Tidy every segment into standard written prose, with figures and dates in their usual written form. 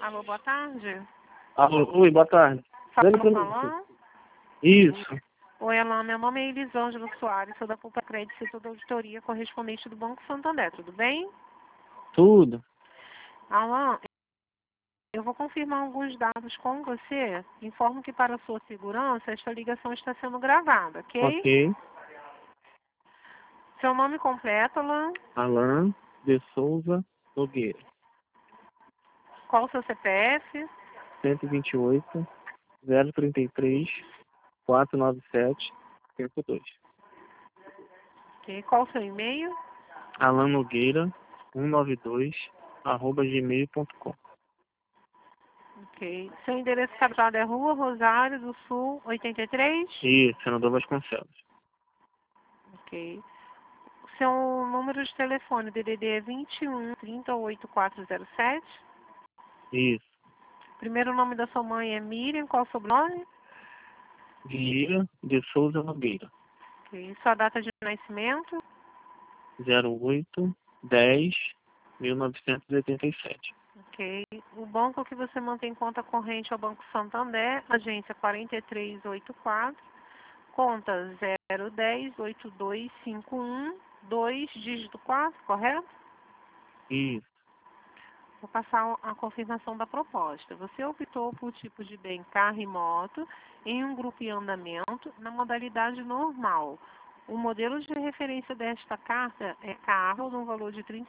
Alô, boa tarde. Alô, oi, boa tarde. Fala com a Alain? Isso. Oi, Alain, meu nome é Elisângela Soares, sou da Culpa Crédito, setor da auditoria correspondente do Banco Santander, tudo bem? Tudo. Alain, eu vou confirmar alguns dados com você. Informo que para sua segurança, esta ligação está sendo gravada, ok? Ok. Seu nome completo, Alain? Alain de Souza Nogueira. Qual o seu CPF? 128 033 497 52. Ok. Qual o seu e-mail? Alain Nogueira 192 @gmail.com. Ok. Seu endereço capturado é Rua Rosário do Sul, 83? Isso, senador Vasconcelos. Ok. Seu número de telefone, DDD é 21 30 8407. Isso. Primeiro nome da sua mãe é Miriam, qual o sobrenome? Vieira de Souza Nogueira. Ok. Sua data de nascimento? 08 10 1987. Ok. O banco que você mantém conta corrente é o Banco Santander, agência 4384, conta 010 8251 2 dígito 4, correto? Isso. Vou passar a confirmação da proposta. Você optou por tipo de bem carro e moto em um grupo em andamento na modalidade normal. O modelo de referência desta carta é carro no valor de R$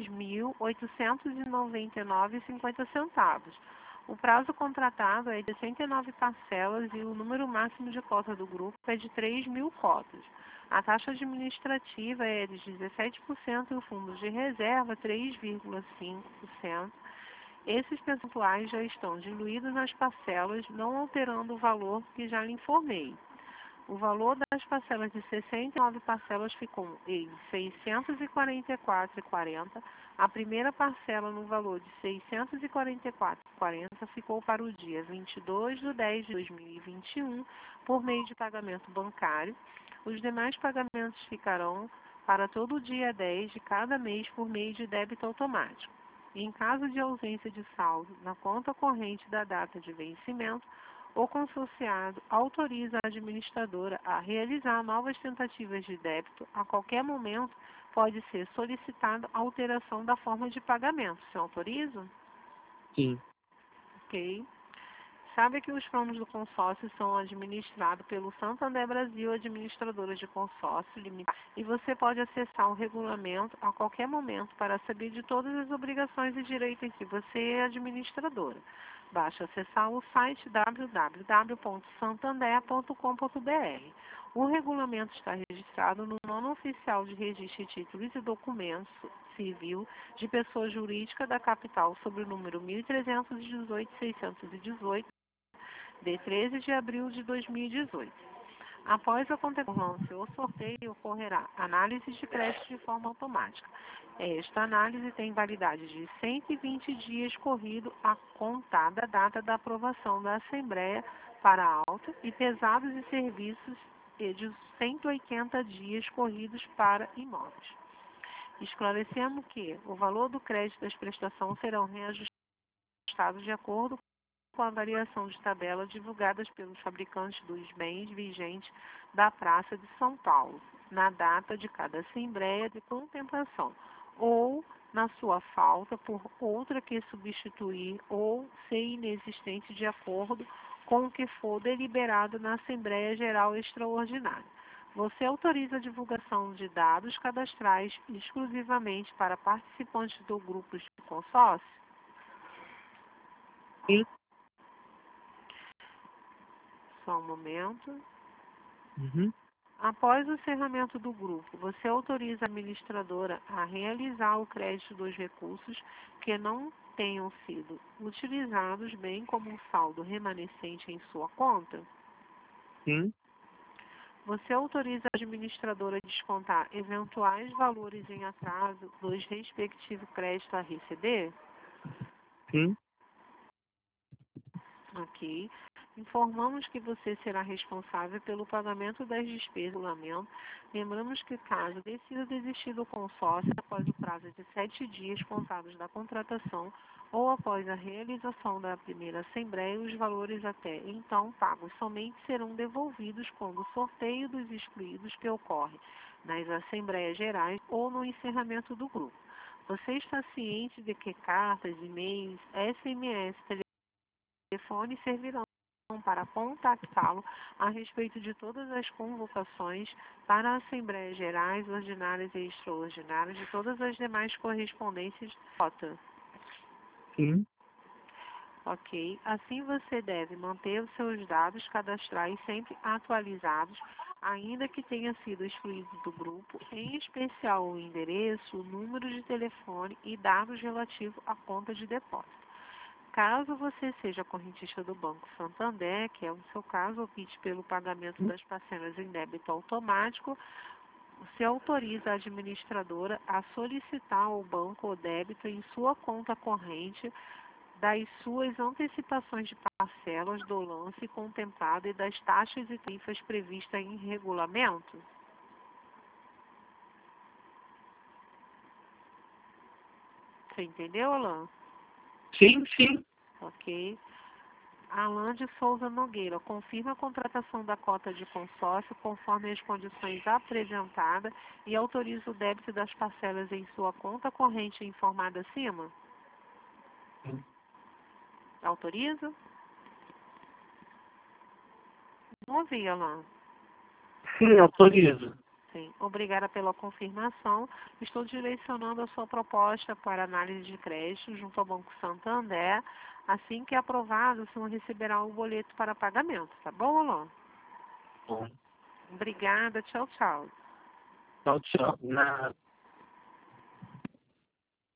36.899,50. O prazo contratado é de 69 parcelas e o número máximo de cotas do grupo é de 3.000 cotas. A taxa administrativa é de 17% e o fundo de reserva 3,5%. Esses percentuais já estão diluídos nas parcelas, não alterando o valor que já lhe informei. O valor das parcelas de 69 parcelas ficou em R$ 644,40. A primeira parcela no valor de R$ 644,40 ficou para o dia 22/10/2021 por meio de pagamento bancário. Os demais pagamentos ficarão para todo o dia 10 de cada mês por meio de débito automático. Em caso de ausência de saldo na conta corrente da data de vencimento, o consorciado autoriza a administradora a realizar novas tentativas de débito. A qualquer momento pode ser solicitada a alteração da forma de pagamento. Você autoriza? Sim. Ok. Sabe que os planos do consórcio são administrados pelo Santander Brasil, administradora de consórcio limitada, e você pode acessar o regulamento a qualquer momento para saber de todas as obrigações e direitos que você é administradora. Basta acessar o site www.santander.com.br. O regulamento está registrado no Nono Oficial de Registro de Títulos e Documentos Civil de Pessoa Jurídica da Capital, sob o número 1318-618, de 13 de abril de 2018. Após a contemplância ou sorteio, ocorrerá análise de crédito de forma automática. Esta análise tem validade de 120 dias corrido a contar da data da aprovação da Assembleia para alta e pesados e serviços e de 180 dias corridos para imóveis. Esclarecemos que o valor do crédito das prestações serão reajustados de acordo com a variação de tabela divulgadas pelos fabricantes dos bens vigentes da Praça de São Paulo, na data de cada assembleia de contemplação, ou na sua falta por outra que substituir ou ser inexistente de acordo com o que for deliberado na Assembleia Geral Extraordinária. Você autoriza a divulgação de dados cadastrais exclusivamente para participantes do grupo de consórcio? Sim. Só um momento. Uhum. Após o encerramento do grupo, você autoriza a administradora a realizar o crédito dos recursos que não tenham sido utilizados, bem como um saldo remanescente em sua conta? Sim. Você autoriza a administradora a descontar eventuais valores em atraso dos respectivos créditos a receber? Sim. Ok. Informamos que você será responsável pelo pagamento das despesas do regulamento. Lembramos que, caso decida desistir do consórcio após o prazo de 7 dias contados da contratação ou após a realização da primeira assembleia, os valores até então pagos somente serão devolvidos quando o sorteio dos excluídos que ocorre nas assembleias gerais ou no encerramento do grupo. Você está ciente de que cartas, e-mails, SMS, telefone servirão para contactá-lo a respeito de todas as convocações para assembleias gerais, ordinárias e extraordinárias de todas as demais correspondências de nota. Sim. Ok? Assim você deve manter os seus dados cadastrais sempre atualizados, ainda que tenha sido excluído do grupo, em especial o endereço, o número de telefone e dados relativos à conta de depósito. Caso você seja correntista do Banco Santander, que é o seu caso, opte pelo pagamento das parcelas em débito automático, você autoriza a administradora a solicitar ao banco o débito em sua conta corrente das suas antecipações de parcelas do lance contemplado e das taxas e tarifas previstas em regulamento? Você entendeu, Alan? Sim, sim. Ok. Alan de Souza Nogueira, confirma a contratação da cota de consórcio conforme as condições apresentadas e autoriza o débito das parcelas em sua conta corrente informada acima? Autoriza? Não ouvi, Alan. Sim, autorizo. Sim. Obrigada pela confirmação. Estou direcionando a sua proposta para análise de crédito junto ao Banco Santander. Assim que aprovado, o senhor receberá o boleto para pagamento. Tá bom, Alan? Bom. Obrigada. Tchau, tchau. Tchau, tchau. Nada.